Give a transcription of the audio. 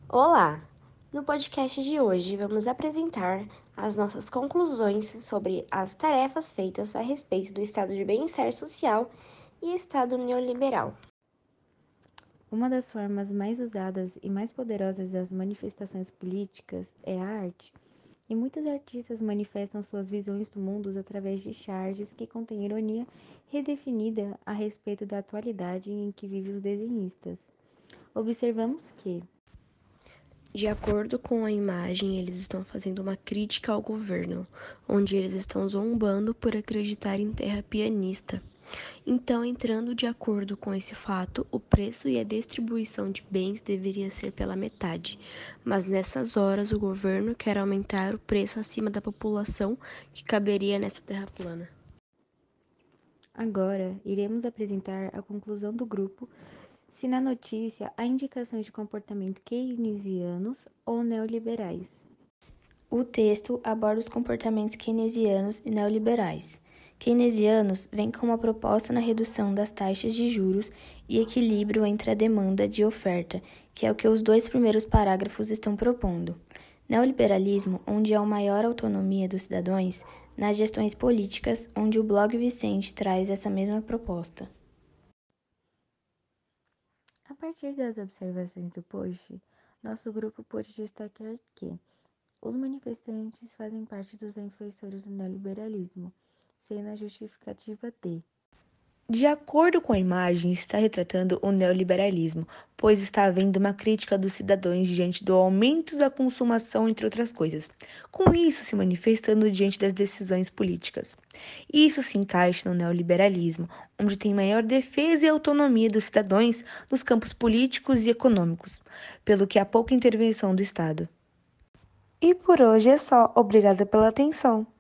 Olá! No podcast de hoje vamos apresentar as nossas conclusões sobre as tarefas feitas a respeito do estado de bem-estar social e estado neoliberal. Uma das formas mais usadas e mais poderosas das manifestações políticas é a arte, e muitos artistas manifestam suas visões do mundo através de charges que contêm ironia redefinida a respeito da atualidade em que vivem os desenhistas. Observamos que, De acordo com a imagem, eles estão fazendo uma crítica ao governo, onde eles estão zombando por acreditar em terra pianista. Então, entrando de acordo com esse fato, o preço e a distribuição de bens deveria ser pela metade, mas nessas horas o governo quer aumentar o preço acima da população que caberia nessa terra plana. agora, iremos apresentar a conclusão do grupo se na notícia há indicações de comportamento keynesianos ou neoliberais. O texto aborda os comportamentos keynesianos e neoliberais. Keynesianos vêm com uma proposta na redução das taxas de juros e equilíbrio entre a demanda e oferta, que é o que os dois primeiros parágrafos estão propondo. Neoliberalismo, onde há uma maior autonomia dos cidadãos nas gestões políticas, onde o blog Vicente traz essa mesma proposta. A partir das observações do post, nosso grupo pôde destacar que os manifestantes fazem parte dos defensores do neoliberalismo, sendo a justificativa De acordo com a imagem, está retratando o neoliberalismo, pois está havendo uma crítica dos cidadãos diante do aumento da consumação, entre outras coisas. Com isso, se manifestando diante das decisões políticas. Isso se encaixa no neoliberalismo, onde tem maior defesa e autonomia dos cidadãos nos campos políticos e econômicos, pelo que há pouca intervenção do Estado. E por hoje é só. Obrigada pela atenção.